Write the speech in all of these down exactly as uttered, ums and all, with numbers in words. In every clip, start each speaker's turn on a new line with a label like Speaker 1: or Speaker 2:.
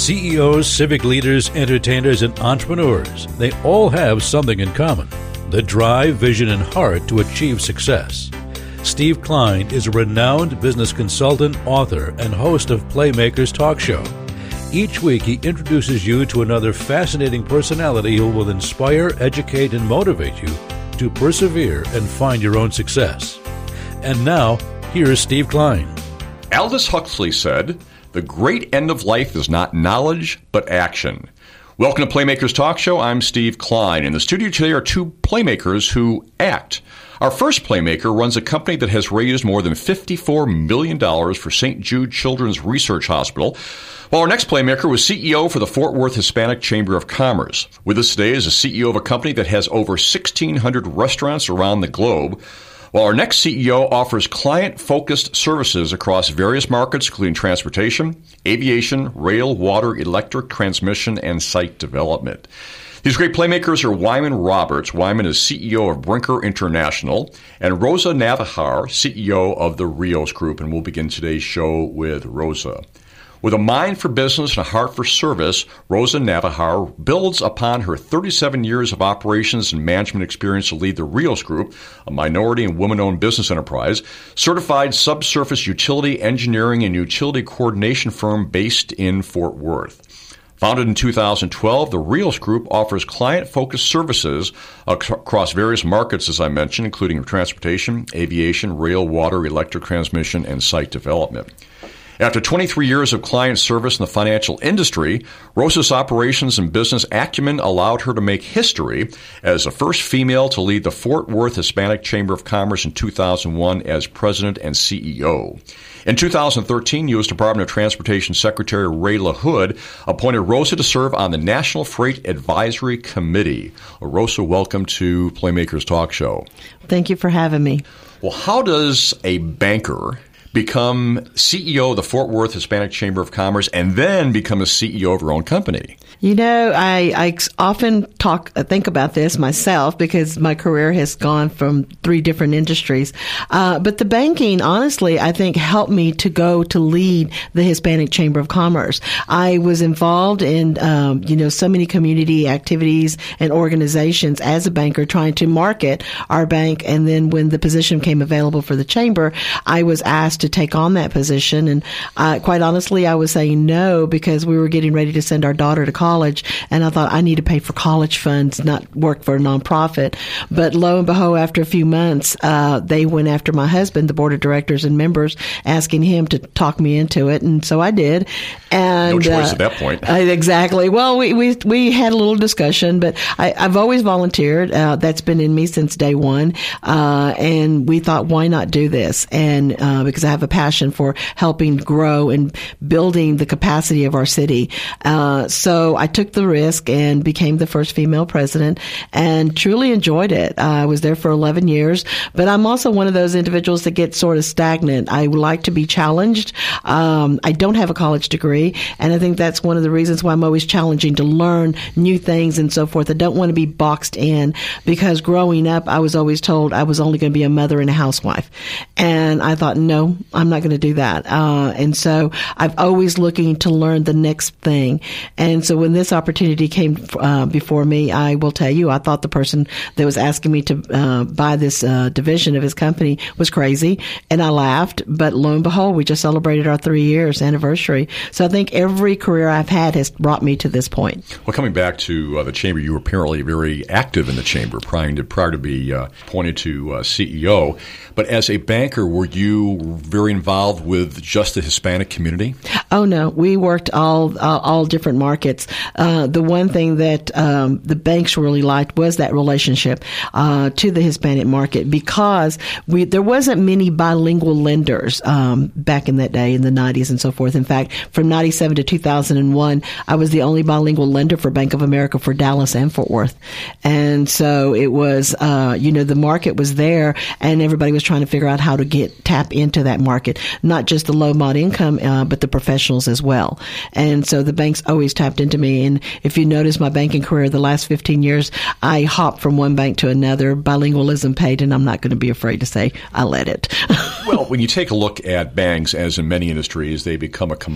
Speaker 1: C E Os, civic leaders, entertainers, and entrepreneurs, they all have something in common: the drive, vision, and heart to achieve success. Steve Klein is a renowned business consultant, author, and host of Playmakers Talk Show. Each week, he introduces you to another fascinating personality who will inspire, educate, and motivate you to persevere and find your own success. And now, here's Steve Klein.
Speaker 2: Aldous Huxley said, "The great end of life is not knowledge, but action." Welcome to Playmakers Talk Show. I'm Steve Klein. In the studio today are two playmakers who act. Our first playmaker runs a company that has raised more than fifty-four million dollars for Saint Jude Children's Research Hospital, while our next playmaker was C E O for the Fort Worth Hispanic Chamber of Commerce. With us today is a C E O of a company that has over sixteen hundred restaurants around the globe, while our next C E O offers client-focused services across various markets, including transportation, aviation, rail, water, electric transmission, and site development. These great playmakers are Wyman Roberts. Wyman is C E O of Brinker International, and Rosa Navahar, C E O of the Rios Group. And we'll begin today's show with Rosa. With a mind for business and a heart for service, Rosa Navahar builds upon her thirty-seven years of operations and management experience to lead the Rios Group, a minority and woman-owned business enterprise, certified subsurface utility engineering and utility coordination firm based in Fort Worth. Founded in two thousand twelve, the Rios Group offers client-focused services across various markets, as I mentioned, including transportation, aviation, rail, water, electric transmission, and site development. After twenty-three years of client service in the financial industry, Rosa's operations and business acumen allowed her to make history as the first female to lead the Fort Worth Hispanic Chamber of Commerce in two thousand one as president and C E O. In two thousand thirteen, U S Department of Transportation Secretary Ray LaHood appointed Rosa to serve on the National Freight Advisory Committee. Rosa, welcome to Playmakers Talk Show.
Speaker 3: Thank you for having me.
Speaker 2: Well, how does a banker become C E O of the Fort Worth Hispanic Chamber of Commerce and then become a C E O of your own company?
Speaker 3: You know, I, I often talk, think about this myself because my career has gone from three different industries. Uh, but the banking, honestly, I think helped me to go to lead the Hispanic Chamber of Commerce. I was involved in, um, you know, so many community activities and organizations as a banker trying to market our bank. And then when the position came available for the chamber, I was asked to take on that position. And uh, quite honestly, I was saying no because we were getting ready to send our daughter to college. College, and I thought I need to pay for college funds, not work for a nonprofit. But lo and behold, after a few months, uh, they went after my husband, the board of directors and members, asking him to talk me into it, and so I did. And
Speaker 2: no choice
Speaker 3: uh,
Speaker 2: at that point.
Speaker 3: Uh, exactly. Well, we, we we had a little discussion, but I, I've always volunteered. Uh, that's been in me since day one, uh, and we thought, why not do this? And uh, because I have a passion for helping grow and building the capacity of our city, uh, so I took the risk and became the first female president and truly enjoyed it. Uh, I was there for eleven years, but I'm also one of those individuals that gets sort of stagnant. I would like to be challenged. Um, I don't have a college degree, and I think that's one of the reasons why I'm always challenging to learn new things and so forth. I don't want to be boxed in because growing up, I was always told I was only going to be a mother and a housewife. And I thought, no, I'm not going to do that. Uh, and so I've always looking to learn the next thing. And so when this opportunity came uh, before me, I will tell you, I thought the person that was asking me to uh, buy this uh, division of his company was crazy, and I laughed. But lo and behold, we just celebrated our three years anniversary. So I think every career I've had has brought me to this point.
Speaker 2: Well, coming back to uh, the chamber, you were apparently very active in the chamber prior to prior to be uh, appointed to uh, C E O. But as a banker, were you very involved with just the Hispanic community?
Speaker 3: Oh no, we worked all uh, all different markets. Uh, the one thing that um, the banks really liked was that relationship uh, to the Hispanic market because we there wasn't many bilingual lenders um, back in that day in the nineties and so forth. In fact, from ninety-seven to two thousand one, I was the only bilingual lender for Bank of America for Dallas and Fort Worth, and so it was uh, you know the market was there, and everybody was trying to figure out how to get tap into that market, not just the low mod income, uh, but the professionals as well. And so the banks always tapped into me. And if you notice my banking career, the last fifteen years, I hopped from one bank to another. Bilingualism paid, and I'm not going to be afraid to say I let it.
Speaker 2: Well, when you take a look at banks, as in many industries, they become a commodity in their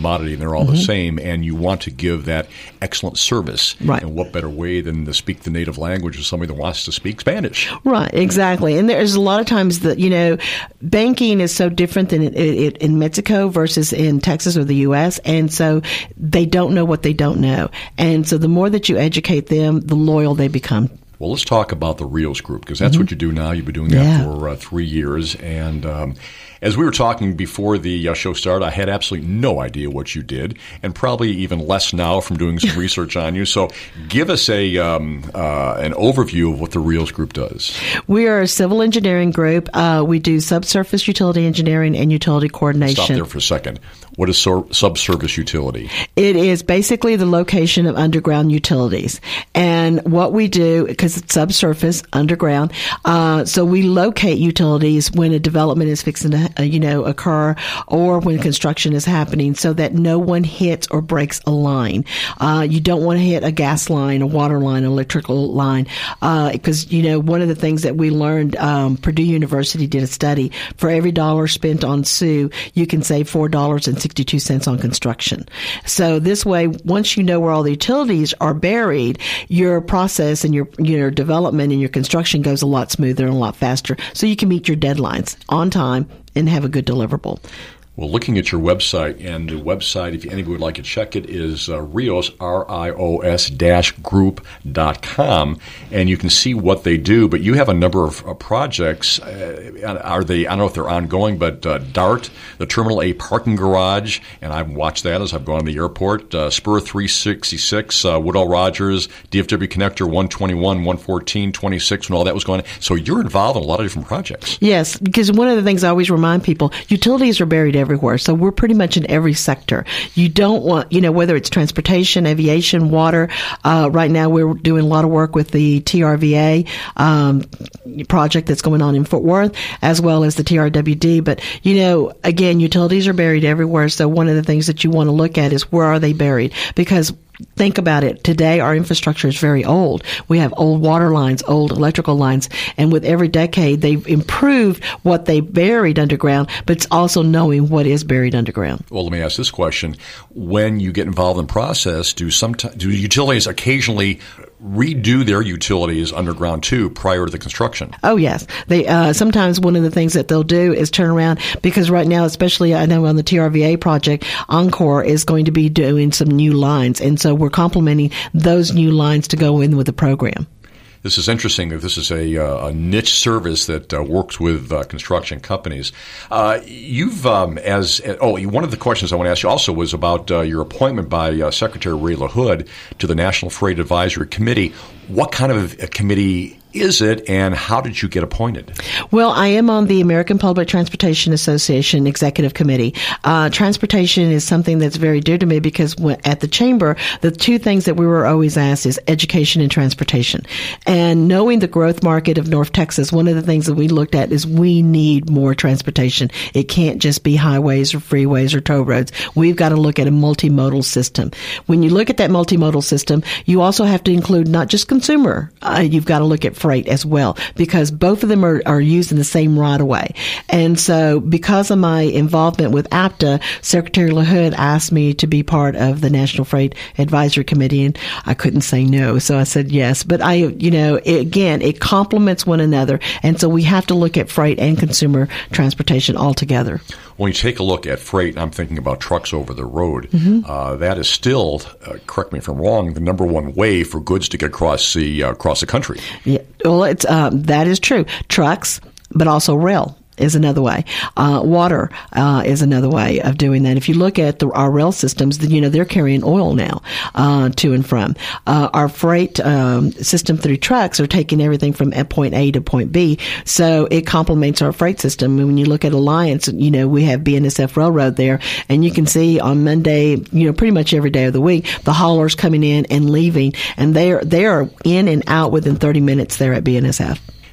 Speaker 2: they're all mm-hmm. the same, and you want to give that excellent service.
Speaker 3: Right.
Speaker 2: And what better way than to speak the native language of somebody that wants to speak Spanish?
Speaker 3: Right, exactly. And there's a lot of times that, you know, banking is so different than it, it, in Mexico versus in Texas or the U S, and so they don't know what they don't know. And so the more that you educate them, the loyal they become.
Speaker 2: Well, let's talk about the Rios Group, because that's mm-hmm. what you do now. You've been doing that yeah. for uh, three years. And um, as we were talking before the uh, show started, I had absolutely no idea what you did, and probably even less now from doing some research on you. So give us a um, uh, an overview of what the Rios Group does.
Speaker 3: We are a civil engineering group. Uh, we do subsurface utility engineering and utility coordination.
Speaker 2: Stop there for a second. What is sur- subsurface utility?
Speaker 3: It is basically the location of underground utilities. And what we do, because it's subsurface, underground, uh, so we locate utilities when a development is fixing to, uh, you know, occur, or when construction is happening, so that no one hits or breaks a line. Uh, you don't want to hit a gas line, a water line, an electrical line, because, uh, you know, one of the things that we learned, um, Purdue University did a study, for every dollar spent on S U, you can save four dollars and sixty-two cents on construction. So this way, once you know where all the utilities are buried, your process and your your development and your construction goes a lot smoother and a lot faster, so you can meet your deadlines on time and have a good deliverable.
Speaker 2: Well, looking at your website, and the website, if anybody would like to check it, is uh, Rios, R I O S dash group dot com, and you can see what they do. But you have a number of uh, projects. Uh, are they, I don't know if they're ongoing, but uh, DART, the Terminal A parking garage, and I've watched that as I've gone to the airport, uh, Spur three sixty-six, uh, Woodall Rogers, D F W Connector one twenty-one, one fourteen, twenty-six, when all that was going on. So you're involved in a lot of different projects.
Speaker 3: Yes, because one of the things I always remind people, utilities are buried everywhere. So we're pretty much in every sector. You don't want, you know, whether it's transportation, aviation, water. Uh, right now we're doing a lot of work with the T R V A um, project that's going on in Fort Worth, as well as the T R W D. But, you know, again, utilities are buried everywhere. So one of the things that you want to look at is, where are they buried? Because think about it. Today, our infrastructure is very old. We have old water lines, old electrical lines, and with every decade, they've improved what they buried underground, but it's also knowing what is buried underground.
Speaker 2: Well, let me ask this question. When you get involved in process, do some do utilities occasionally redo their utilities underground too prior to the construction?
Speaker 3: Oh, yes. They uh, sometimes one of the things that they'll do is turn around, because right now, especially I know on the T R V A project, Encore is going to be doing some new lines, and so we're complementing those new lines to go in with the program.
Speaker 2: This is interesting that this is a, uh, a niche service that uh, works with uh, construction companies. Uh, you've, um, as, oh, one of the questions I want to ask you also was about uh, your appointment by uh, Secretary Ray LaHood to the National Freight Advisory Committee. What kind of a committee is it, and how did you get appointed?
Speaker 3: Well, I am on the American Public Transportation Association Executive Committee. Uh, transportation is something that's very dear to me, because when, at the Chamber, the two things that we were always asked is education and transportation. And knowing the growth market of North Texas, one of the things that we looked at is we need more transportation. It can't just be highways or freeways or toll roads. We've got to look at a multimodal system. When you look at that multimodal system, you also have to include not just consumer. Uh, you've got to look at freight as well, because both of them are, are used in the same right of way. And so because of my involvement with A P T A, Secretary LaHood asked me to be part of the National Freight Advisory Committee, and I couldn't say no. So I said yes. But I, you know, it, again, it complements one another. And so we have to look at freight and consumer transportation all together.
Speaker 2: When you take a look at freight, and I'm thinking about trucks over the road, mm-hmm. uh, that is still, uh, correct me if I'm wrong, the number one way for goods to get across the uh, across the country.
Speaker 3: Yeah, well, it's um, that is true. Trucks, but also rail is another way. Uh, water uh, is another way of doing that. If you look at the, our rail systems, then, you know, they're carrying oil now uh, to and from. Uh, our freight um, system through trucks are taking everything from point A to point B, so it complements our freight system. And when you look at Alliance, you know, we have B N S F Railroad there, and you can see on Monday, you know, pretty much every day of the week, the haulers coming in and leaving, and they are they are in and out within thirty minutes there at B N S F.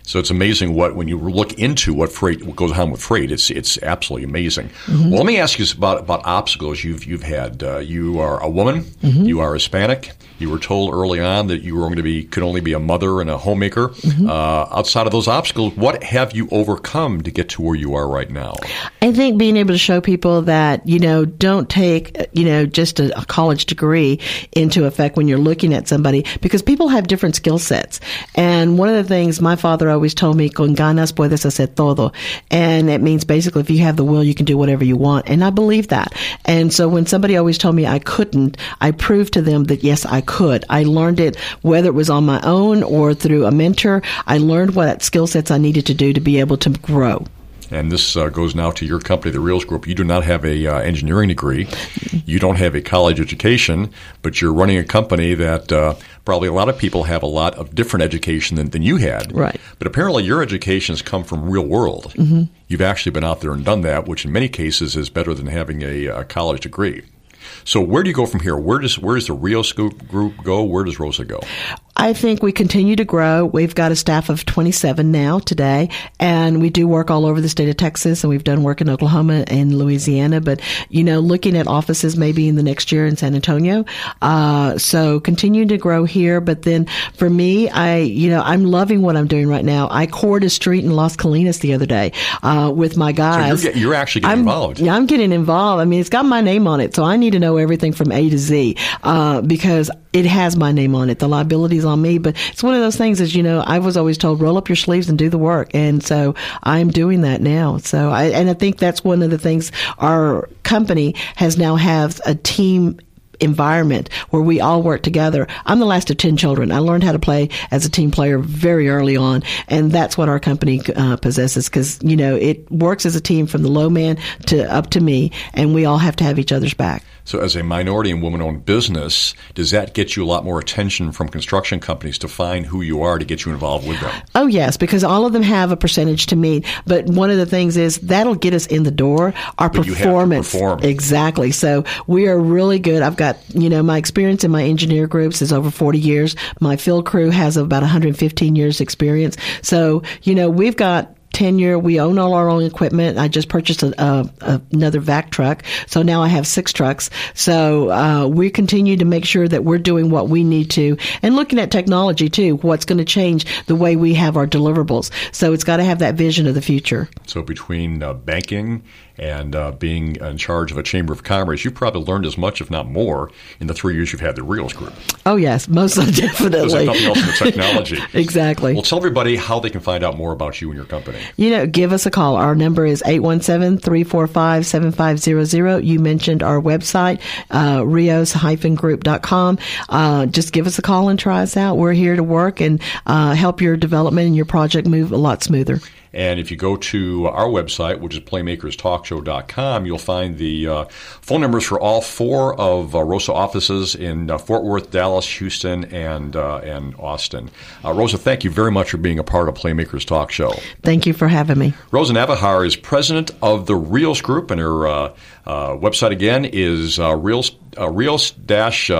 Speaker 2: So it's amazing what, when you look into what freight, what goes on with freight, it's it's absolutely amazing. Mm-hmm. Well, let me ask you about, about obstacles you've you've had. Uh, you are a woman, mm-hmm. you are Hispanic. You were told early on that you were going to be, could only be a mother and a homemaker. Mm-hmm. Uh, outside of those obstacles, what have you overcome to get to where you are right now?
Speaker 3: I think being able to show people that, you know, don't take, you know, just a, a college degree into effect when you're looking at somebody, because people have different skill sets. And one of the things my father always told me, con ganas puedes hacer todo. And it means basically if you have the will, you can do whatever you want. And I believe that. And so when somebody always told me I couldn't, I proved to them that yes, I could. I learned it, whether it was on my own or through a mentor. I learned what skill sets I needed to do to be able to grow.
Speaker 2: And this uh, goes now to your company, the Reels Group. You do not have a uh, engineering degree. You don't have a college education, but you're running a company that uh, probably a lot of people have a lot of different education than, than you had.
Speaker 3: Right.
Speaker 2: But apparently your education has come from real world. Mm-hmm. You've actually been out there and done that, which in many cases is better than having a, a college degree. So where do you go from here? Where does where does the Reels Group go? Where does Rosa go?
Speaker 3: I think we continue to grow. We've got a staff of twenty-seven now today, and we do work all over the state of Texas, and we've done work in Oklahoma and Louisiana. But, you know, looking at offices maybe in the next year in San Antonio. Uh, so continuing to grow here. But then for me, I, you know, I'm loving what I'm doing right now. I cored a street in Las Colinas the other day uh, with my guys.
Speaker 2: So you're, you're actually getting
Speaker 3: I'm,
Speaker 2: involved.
Speaker 3: Yeah, I'm getting involved. I mean, it's got my name on it, so I need to know everything from A to Z uh, because it has my name on it. The liability's on me, but it's one of those things is, you know, I was always told, roll up your sleeves and do the work. And so I'm doing that now. So I, and I think that's one of the things our company has now have a team environment where we all work together. I'm the last of ten children. I learned how to play as a team player very early on, and that's what our company uh, possesses because, you know, it works as a team from the low man to up to me, and we all have to have each other's back.
Speaker 2: So as a minority and woman-owned business, does that get you a lot more attention from construction companies to find who you are to get you involved with them?
Speaker 3: Oh, yes, because all of them have a percentage to meet. But one of the things is that'll get us in the door. Our
Speaker 2: but
Speaker 3: performance.
Speaker 2: You have to perform.
Speaker 3: Exactly. So we are really good. I've got, you know, my experience in my engineer groups is over forty years. My field crew has about one hundred fifteen years experience. So, you know, we've got tenure. We own all our own equipment. I just purchased a, a, another vac truck, so now I have six trucks. So uh, we continue to make sure that we're doing what we need to, and looking at technology too. What's going to change the way we have our deliverables? So it's got to have that vision of the future.
Speaker 2: So between uh, banking and uh, being in charge of a Chamber of Commerce, you've probably learned as much, if not more, in the three years you've had the Reels Group.
Speaker 3: Oh, yes, most definitely.
Speaker 2: There's nothing else in the technology.
Speaker 3: Exactly.
Speaker 2: Well, tell everybody how they can find out more about you and your company.
Speaker 3: You know, give us a call. Our number is eight one seven, three four five, seven five zero zero. You mentioned our website, uh, rios dash group dot com. Uh, just give us a call and try us out. We're here to work and uh, help your development and your project move a lot smoother.
Speaker 2: And if you go to our website, which is playmakers talk show dot com, you'll find the uh, phone numbers for all four of uh, Rosa offices in uh, Fort Worth, Dallas, Houston, and uh, and Austin. Uh, Rosa, thank you very much for being a part of Playmakers Talk Show.
Speaker 3: Thank you for having me.
Speaker 2: Rosa Navahar is president of the Reels Group, and her uh, uh, website again is uh, reels uh, reels dash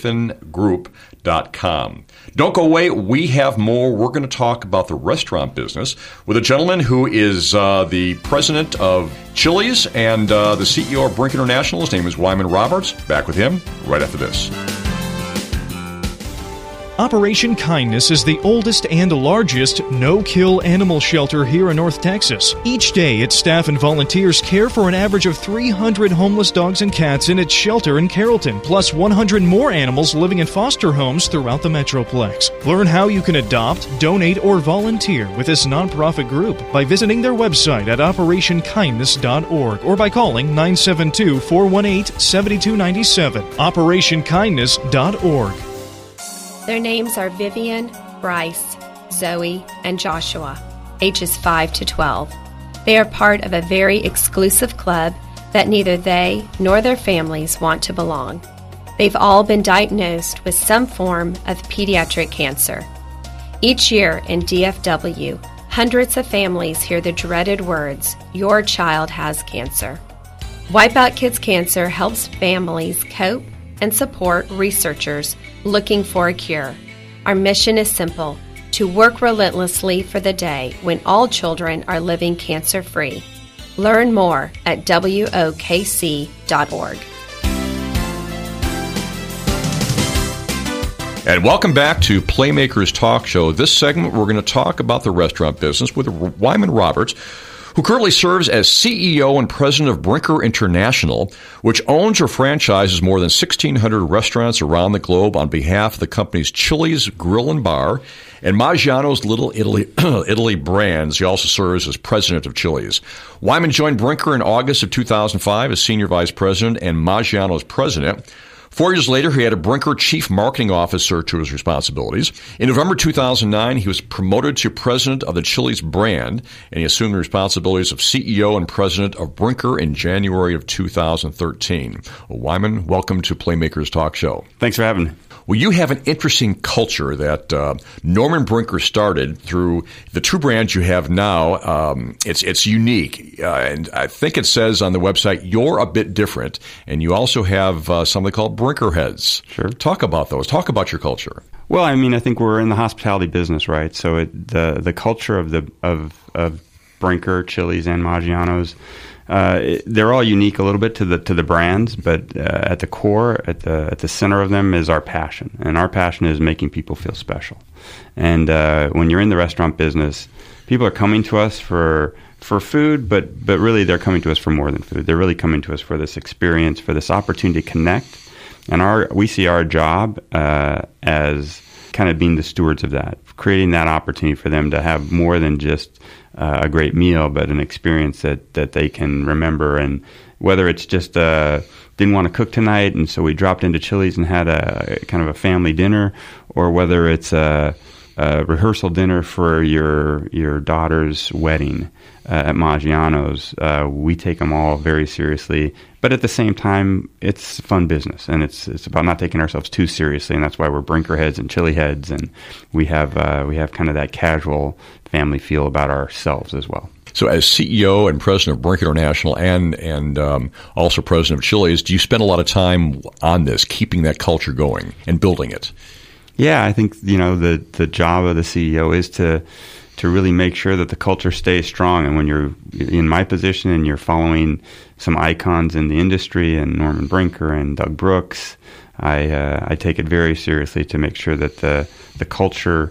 Speaker 2: group dot com. Don't go away. We have more. We're going to talk about the restaurant business with a gentleman who is uh, the president of Chili's and uh, the C E O of Brink International. His name is Wyman Roberts. Back with him right after this.
Speaker 4: Operation Kindness is the oldest and largest no-kill animal shelter here in North Texas. Each day, its staff and volunteers care for an average of three hundred homeless dogs and cats in its shelter in Carrollton, plus one hundred more animals living in foster homes throughout the Metroplex. Learn how you can adopt, donate, or volunteer with this nonprofit group by visiting their website at operation kindness dot org or by calling nine seven two, four one eight, seven two nine seven. operation kindness dot org.
Speaker 5: Their names are Vivian, Bryce, Zoe, and Joshua, ages five to twelve. They are part of a very exclusive club that neither they nor their families want to belong. They've all been diagnosed with some form of pediatric cancer. Each year in D F W, hundreds of families hear the dreaded words, "Your child has cancer." Wipeout Kids Cancer helps families cope and support researchers looking for a cure. Our mission is simple: to work relentlessly for the day when all children are living cancer-free. Learn more at W O K C dot org.
Speaker 2: And welcome back to Playmakers Talk Show. This segment, we're going to talk about the restaurant business with Wyman Roberts, who currently serves as C E O and president of Brinker International, which owns or franchises more than sixteen hundred restaurants around the globe on behalf of the company's Chili's Grill and Bar and Maggiano's Little Italy Italy brands. He also serves as president of Chili's. Wyman joined Brinker in August of two thousand five as senior vice president and Maggiano's president. Four years later, he had a Brinker chief marketing officer to his responsibilities. In November two thousand nine, he was promoted to president of the Chili's brand, and he assumed the responsibilities of C E O and president of Brinker in January of two thousand thirteen. Well, Wyman, welcome to Playmakers Talk Show.
Speaker 6: Thanks for having me.
Speaker 2: Well, you have an interesting culture that uh, Norman Brinker started through the two brands you have now. Um, it's it's unique, uh, and I think it says on the website you're a bit different, and you also have uh, something called Brinker Heads.
Speaker 6: Sure.
Speaker 2: Talk about those. Talk about your culture.
Speaker 6: Well, I mean, I think we're in the hospitality business, right? So it, the the culture of the of of Brinker, Chili's, and Maggiano's. Uh, it, they're all unique a little bit to the to the brands, but uh, at the core, at the at the center of them is our passion, and our passion is making people feel special. And uh, when you're in the restaurant business, people are coming to us for for food, but but really they're coming to us for more than food. They're really coming to us for this experience, for this opportunity to connect. And our we see our job uh, as kind of being the stewards of that, creating that opportunity for them to have more than just uh, a great meal, but an experience that, that they can remember. And whether it's just uh, didn't want to cook tonight, and so we dropped into Chili's and had a kind of a family dinner, or whether it's a, a rehearsal dinner for your your daughter's wedding uh, at Maggiano's, uh, we take them all very seriously. But at the same time, it's fun business, and it's it's about not taking ourselves too seriously, and that's why we're Brinker Heads and Chili Heads, and we have uh, we have kind of that casual family feel about ourselves as well.
Speaker 2: So as C E O and president of Brinker International and and um, also president of Chili's, do you spend a lot of time on this, keeping that culture going and building it?
Speaker 6: Yeah, I think, you know, the, the job of the C E O is to to really make sure that the culture stays strong. And when you're in my position and you're following some icons in the industry and Norman Brinker and Doug Brooks, I uh, I take it very seriously to make sure that the the culture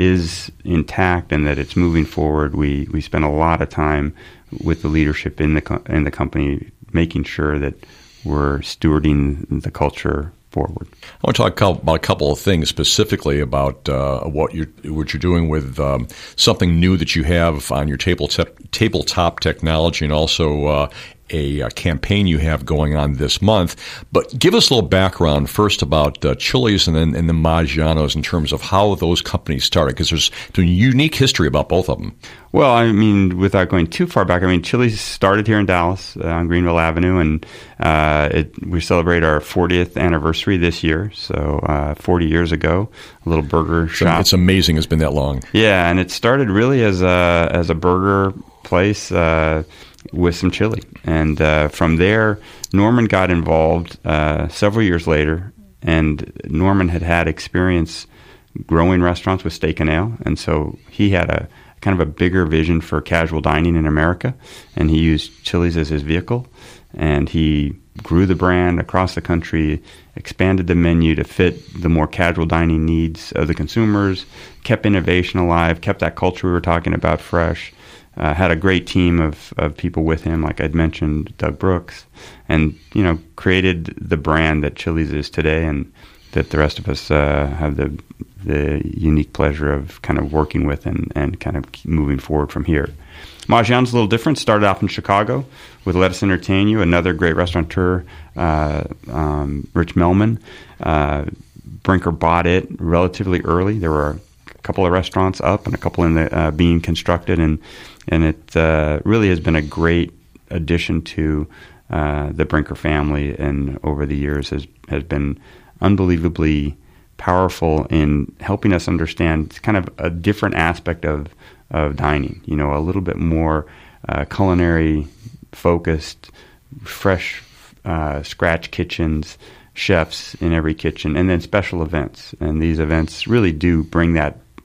Speaker 6: is intact and that it's moving forward. We we spend a lot of time with the leadership in the co- in the company, making sure that we're stewarding the culture forward.
Speaker 2: I want to talk about a couple of things specifically about uh, what you're what you're doing with um, something new that you have on your tabletop tabletop technology, and also uh, a, a campaign you have going on this month. But give us a little background first about uh, Chili's and then and the Maggiano's in terms of how those companies started, because there's a unique history about both of them.
Speaker 6: Well, I mean, without going too far back, I mean, Chili's started here in Dallas uh, on Greenville Avenue, and uh, it, we celebrate our fortieth anniversary this year. So uh, forty years ago, a little burger shop.
Speaker 2: It's amazing it's been that long.
Speaker 6: Yeah, and it started really as a as a burger place uh, with some chili. And uh, from there, Norman got involved uh, several years later, and Norman had had experience growing restaurants with Steak and Ale, and so he had a kind of a bigger vision for casual dining in America, and he used Chili's as his vehicle, and he grew the brand across the country, expanded the menu to fit the more casual dining needs of the consumers, kept innovation alive, kept that culture we were talking about fresh, uh, had a great team of, of people with him, like I'd mentioned, Doug Brooks, and, you know, created the brand that Chili's is today, and that the rest of us uh, have the the unique pleasure of kind of working with and, and kind of moving forward from here. Maggiano's a little different. Started off in Chicago with Let Us Entertain You, another great restaurateur, uh, um, Rich Melman. Uh, Brinker bought it relatively early. There were a couple of restaurants up and a couple in the uh, being constructed, and and it uh, really has been a great addition to uh, the Brinker family, and over the years has has been unbelievably powerful in helping us understand kind of a different aspect of, of dining, you know, a little bit more uh, culinary focused, fresh uh, scratch kitchens, chefs in every kitchen, and then special events. And these events really do bring that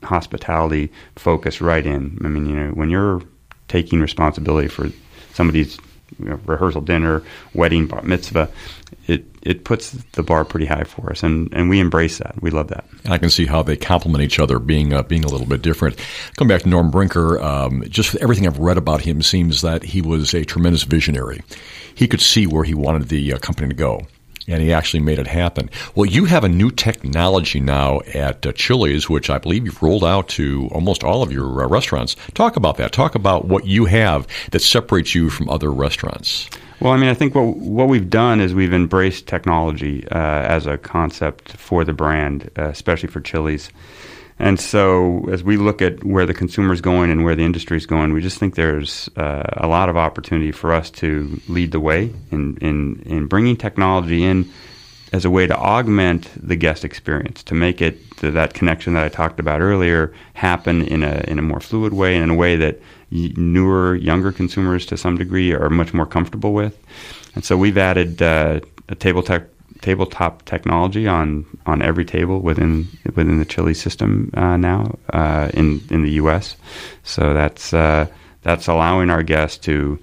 Speaker 6: hospitality focus right in. I mean, you know, when you're taking responsibility for somebody's you know, rehearsal dinner, wedding, bar mitzvah, it it puts the bar pretty high for us, and, and we embrace that. We love that.
Speaker 2: I can see how they complement each other, being uh, being a little bit different. Come back to Norm Brinker. Um, just everything I've read about him seems that he was a tremendous visionary. He could see where he wanted the uh, company to go, and he actually made it happen. Well, you have a new technology now at uh, Chili's, which I believe you've rolled out to almost all of your uh, restaurants. Talk about that. Talk about what you have that separates you from other restaurants.
Speaker 6: Well, I mean, I think what what we've done is we've embraced technology uh, as a concept for the brand, uh, especially for Chili's. And so as we look at where the consumer's going and where the industry's going, we just think there's uh, a lot of opportunity for us to lead the way in, in, in bringing technology in as a way to augment the guest experience, to make it to that connection that I talked about earlier happen in a in a more fluid way and in a way that newer, younger consumers to some degree are much more comfortable with. And so we've added uh, a table tech tabletop technology on, on every table within within the Chili's system uh, now uh, in in the U S. So that's uh, that's allowing our guests to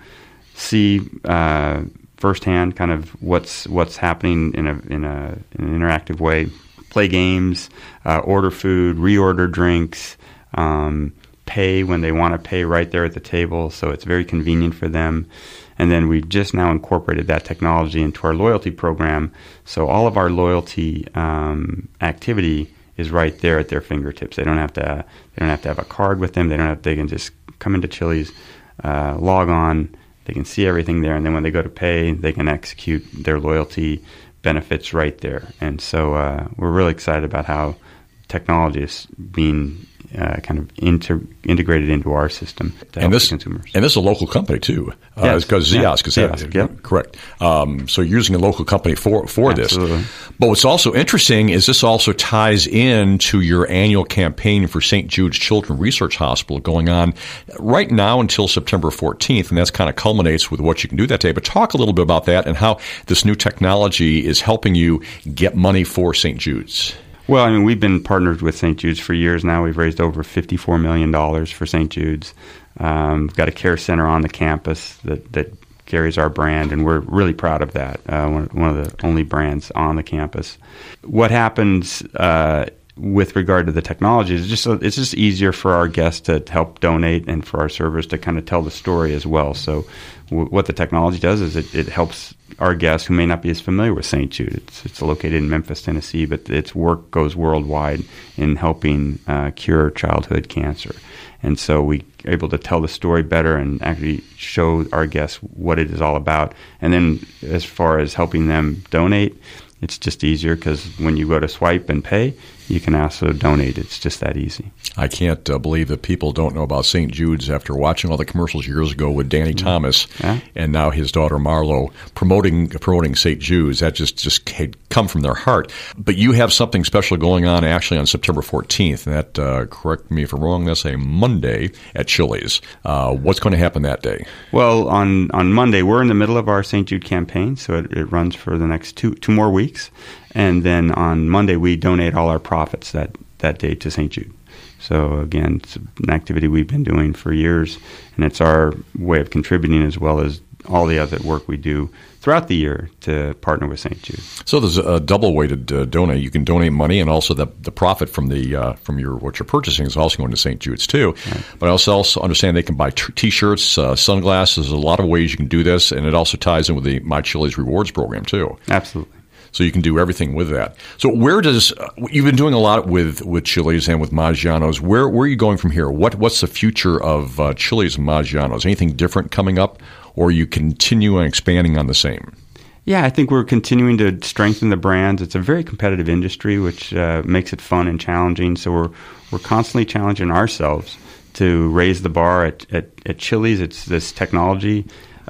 Speaker 6: see uh, firsthand kind of what's what's happening in a in a in an interactive way. Play games, uh, order food, reorder drinks, um, pay when they want to pay right there at the table. So it's very convenient for them. And then we just now incorporated that technology into our loyalty program. So all of our loyalty um, activity is right there at their fingertips. They don't have to. Uh, they don't have to have a card with them. They don't have. They can just come into Chili's, uh, log on. They can see everything there, and then when they go to pay, they can execute their loyalty benefits right there. And so uh, we're really excited about how technology is being uh, kind of inter- integrated into our system to help
Speaker 2: and this,
Speaker 6: the consumers.
Speaker 2: And this is a local company, too. Uh,
Speaker 6: yes.
Speaker 2: It's called Ziosk. Is that
Speaker 6: Ziosk, yep.
Speaker 2: correct? Um, so you're using a local company for, for this.
Speaker 6: Absolutely.
Speaker 2: But what's also interesting is this also ties into your annual campaign for Saint Jude's Children's Research Hospital going on right now until September fourteenth, and that's kind of culminates with what you can do that day. But talk a little bit about that and how this new technology is helping you get money for Saint Jude's.
Speaker 6: Well, I mean, we've been partnered with Saint Jude's for years now. We've raised over fifty-four million dollars for Saint Jude's. Um, we've got a care center on the campus that, that carries our brand, and we're really proud of that, uh, one, one of the only brands on the campus. What happens uh, with regard to the technology is just it's just easier for our guests to help donate and for our servers to kind of tell the story as well. So w- what the technology does is it, it helps our guests who may not be as familiar with Saint Jude. It's, it's located in Memphis, Tennessee, but its work goes worldwide in helping uh, cure childhood cancer. And so we are able to tell the story better and actually show our guests what it is all about. And then as far as helping them donate, it's just easier because when you go to swipe and pay, you can also donate. It's just that easy.
Speaker 2: I can't uh, believe that people don't know about Saint Jude's after watching all the commercials years ago with Danny mm-hmm. Thomas
Speaker 6: yeah.
Speaker 2: and now his daughter Marlo promoting promoting Saint Jude's. That just, just had come from their heart. But you have something special going on actually on September fourteenth. And that, uh, correct me if I'm wrong, that's a Monday at Chili's. Uh, what's going to happen that day?
Speaker 6: Well, on, on Monday, we're in the middle of our Saint Jude campaign, so it, it runs for the next two two more weeks. And then on Monday, we donate all our profits that, that day to Saint Jude. So again, it's an activity we've been doing for years, and it's our way of contributing as well as all the other work we do throughout the year to partner with Saint Jude.
Speaker 2: So there's a double way to uh, donate. You can donate money, and also the the profit from the uh, from your what you're purchasing is also going to Saint Jude's too. Right. But I also also understand they can buy t- T-shirts, uh, sunglasses. There's a lot of ways you can do this, and it also ties in with the My Chili's Rewards program too.
Speaker 6: Absolutely.
Speaker 2: So you can do everything with that. So where does uh, you've been doing a lot with, with Chili's and with Maggiano's. Where where are you going from here? What what's the future of uh, Chili's and Maggiano's? Anything different coming up, or are you continuing expanding on the same?
Speaker 6: Yeah, I think we're continuing to strengthen the brands. It's a very competitive industry, which uh, makes it fun and challenging. So we're we're constantly challenging ourselves to raise the bar at at, at Chili's. It's this technology.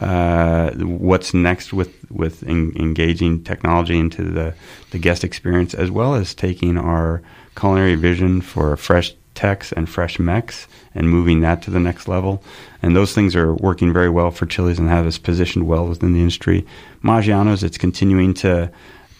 Speaker 6: Uh, what's next with with en- engaging technology into the, the guest experience, as well as taking our culinary vision for fresh techs and fresh mechs and moving that to the next level. And those things are working very well for Chili's and have us positioned well within the industry. Maggiano's, it's continuing to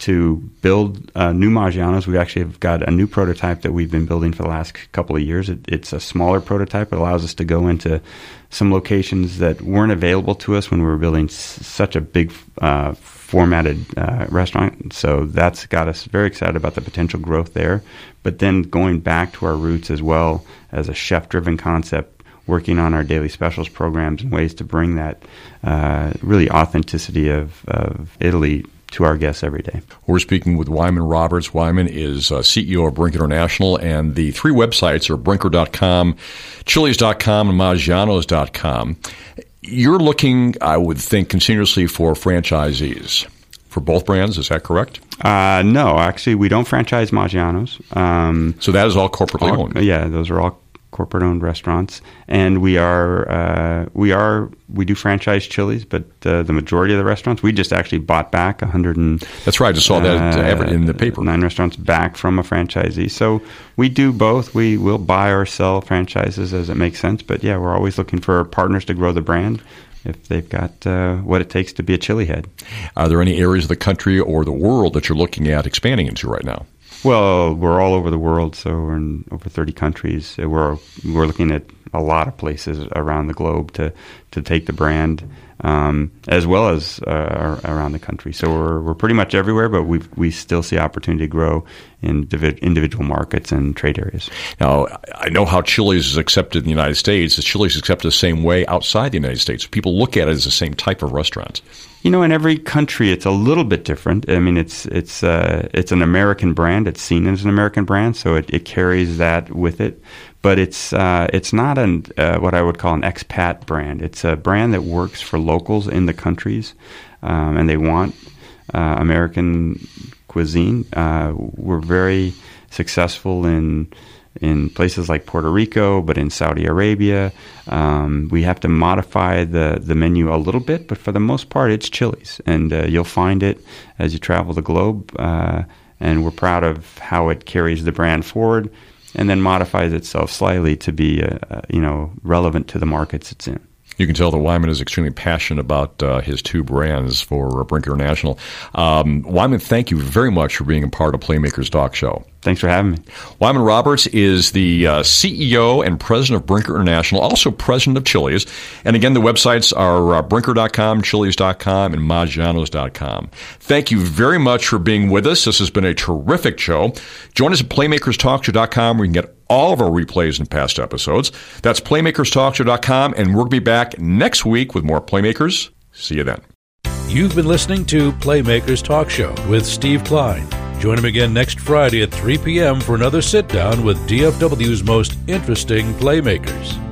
Speaker 6: to build uh, new Maggianos. We actually have got a new prototype that we've been building for the last couple of years. It, it's a smaller prototype. It allows us to go into some locations that weren't available to us when we were building s- such a big uh, formatted uh, restaurant. So that's got us very excited about the potential growth there. But then going back to our roots as well as a chef-driven concept, working on our daily specials programs and ways to bring that uh, really authenticity of, of Italy to our guests every day.
Speaker 2: We're speaking with Wyman Roberts. Wyman is uh, C E O of Brinker International, and the three websites are brinker dot com, chili's dot com, and maggianos dot com. You're looking, I would think, continuously for franchisees for both brands. Is that correct?
Speaker 6: Uh, no, actually, we don't franchise Maggianos. Um,
Speaker 2: so that is all corporately
Speaker 6: all,
Speaker 2: owned?
Speaker 6: Yeah, those are all corporate-owned restaurants, and we are uh, we are we do franchise Chili's, but uh, the majority of the restaurants we just actually bought back a hundred and
Speaker 2: that's right. I just saw that
Speaker 6: uh,
Speaker 2: in the paper.
Speaker 6: Nine restaurants back from a franchisee. So we do both. We will buy or sell franchises as it makes sense, but yeah, we're always looking for partners to grow the brand if they've got uh, what it takes to be a chili head.
Speaker 2: Are there any areas of the country or the world that you're looking at expanding into right now?
Speaker 6: Well, we're all over the world, so we're in over thirty countries. We're we're looking at a lot of places around the globe to, to take the brand, um, as well as uh, around the country. So we're we're pretty much everywhere, but we we still see opportunity to grow in divi- individual markets and trade areas.
Speaker 2: Now, I know how Chili's is accepted in the United States. Is Chili's accepted the same way outside the United States? People look at it as the same type of restaurant.
Speaker 6: You know, in every country, it's a little bit different. I mean, it's it's uh, it's an American brand. It's seen as an American brand, so it, it carries that with it. But it's uh, it's not an uh, what I would call an expat brand. It's a brand that works for locals in the countries, um, and they want uh, American cuisine. Uh, we're very successful in. in places like Puerto Rico, but in Saudi Arabia. Um, we have to modify the, the menu a little bit, but for the most part, it's Chili's. And uh, you'll find it as you travel the globe. Uh, and we're proud of how it carries the brand forward and then modifies itself slightly to be uh, uh, you know, relevant to the markets it's in.
Speaker 2: You can tell that Wyman is extremely passionate about uh, his two brands for uh, Brinker International. Um, Wyman, thank you very much for being a part of Playmakers Talk Show.
Speaker 6: Thanks for having me.
Speaker 2: Wyman Roberts is the uh, C E O and president of Brinker International, also president of Chili's. And again, the websites are uh, brinker dot com, chili's dot com, and maggianos dot com. Thank you very much for being with us. This has been a terrific show. Join us at playmakers talk show dot com where you can get all of our replays and past episodes. That's playmakers talk show dot com, and we'll be back next week with more Playmakers. See you then.
Speaker 1: You've been listening to Playmakers Talk Show with Steve Klein. Join him again next Friday at three p.m. for another sit-down with D F W's most interesting playmakers.